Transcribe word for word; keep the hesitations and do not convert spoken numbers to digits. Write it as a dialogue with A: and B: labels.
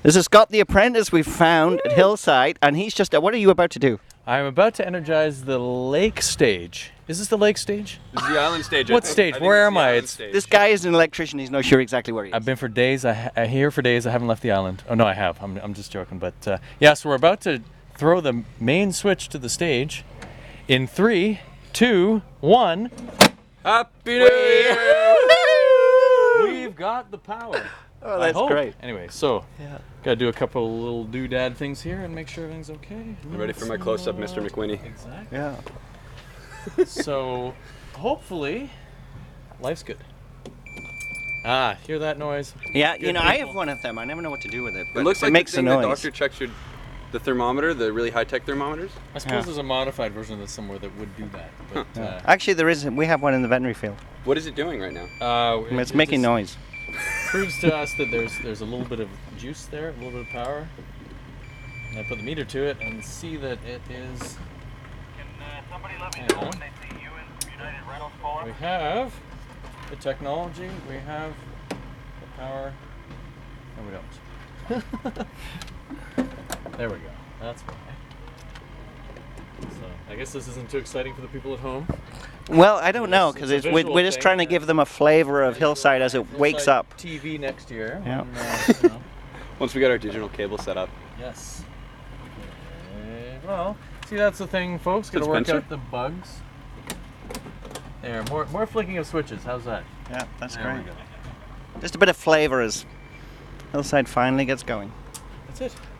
A: This is Scott the Apprentice we've found at Hillside, and he's just, uh, what are you about to do?
B: I'm about to energize the lake stage. Is this the lake stage?
C: This is the island stage. I
B: What
C: think.
B: stage?
C: I think
B: Where
C: it's
B: am
C: the
B: I?
C: island
B: It's-
C: stage.
A: This guy is an electrician, he's not sure exactly where he is.
B: I've been for days. I ha- I'm here for days. I haven't left the island. Oh no, I have. I'm, I'm just joking. But uh, yeah, so we're about to throw the main switch to the stage. In three, two, one.
C: Happy New Year!
B: We've got the power.
A: Oh,
B: I
A: that's
B: hope.
A: great.
B: Anyway, so
A: Yeah.
B: gotta do a couple little doodad things here and make sure everything's okay.
C: You ready for my close-up, Mister McWhinney?
B: Exactly.
A: Yeah.
B: So hopefully, life's good. Ah, hear that noise?
A: Yeah, you
B: Good
A: know, I
B: people.
A: have one of them. I never know what to do with it. But
C: It looks like
A: makes
C: the thing
A: a
C: the
A: noise.
C: doctor checks your, the thermometer, the really high-tech thermometers.
B: I suppose
A: Yeah.
B: there's a modified version of this somewhere that would do that. But uh,
A: Actually, there is. We have one in the veterinary field.
C: What is it doing right now?
B: uh,
A: I mean, it's
B: it
A: making
B: just
A: noise.
B: proves to us that there's there's a little bit of juice there, a little bit of power. And I put the meter to it and see that it is.
D: Can uh, somebody let me
B: Hang
D: know
B: on.
D: when they see you in United Rentals Forum?
B: We have the technology. We have the power. No, we don't. There we go. That's why. So I guess this isn't too exciting for the people at home.
A: Well, I don't know,
B: It's-
A: because
B: it's a
A: we're,
B: visual
A: we're just
B: thing.
A: trying to give them a flavor of Hillside as it wakes
B: Hillside
A: up.
B: T V next year.
A: Yeah.
B: when, uh, you know.
C: Once we get our digital cable set up.
B: Yes. Okay, well, see, that's the thing, folks. Got to
C: Good,
B: work
C: Spencer.
B: out the bugs. There, more more flicking of switches. How's that?
A: Yeah, that's
B: There we
A: great.
B: go.
A: Just a bit of flavor as Hillside finally gets going.
B: That's it.